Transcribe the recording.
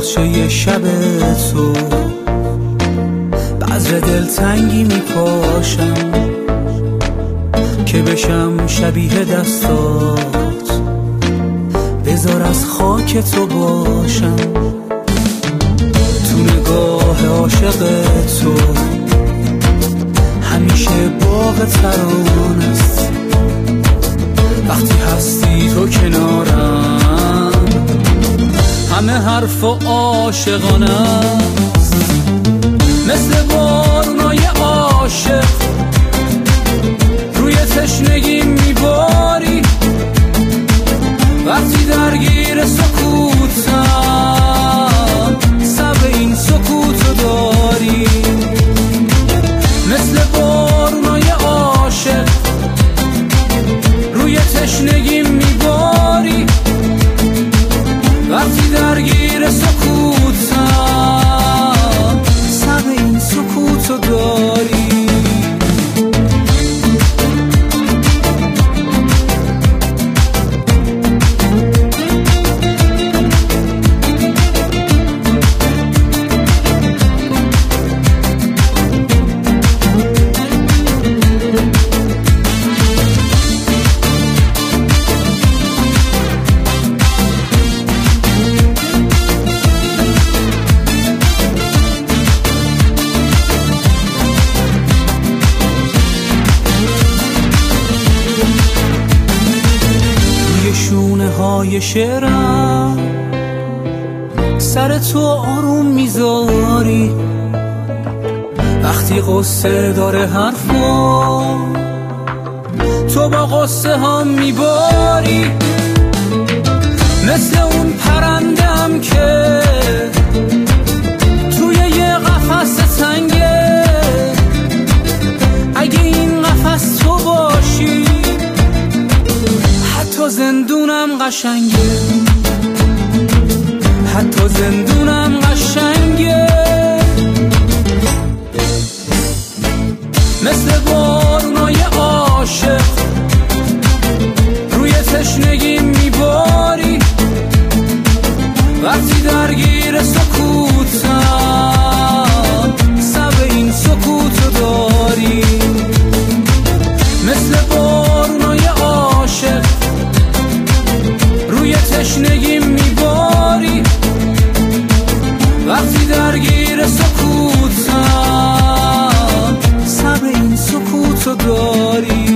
باغچه شب تو بذر دلتنگی میپاشم که بشم شبیه دستات، بذار از خاک تو باشم. تو نگاه عاشق تو همیشه باغ ترانه است، وقتی هستی تو کنارم همه حرف عاشقانه است. مثل بارونای عاشق روی تشنگی میباری، وقتی درگیر سکوتم سب این سکوتو داری. مثل بارونای عاشق روی تشنگی میباری، وقتی درگیر سکوتم سب این سکوتو داری. شونه های شعرم سر تو آروم میذاری، وقتی قصه داره حرفا تو با قصه هم میباری. مثل اون پرندم که توی یه قفس تنگه، اگه این قفس تو باشی حتی زندونم قشنگه، حتی زندونم قشنگه. مثل بارونای عاشق روی تشنگی میباری، وقتی درگیر سکوتم سب این سکوتو داری. مثل بارونای عاشق روی تشنگی میباری، وقتی درگیر سکوتم سب این سکوتو داری.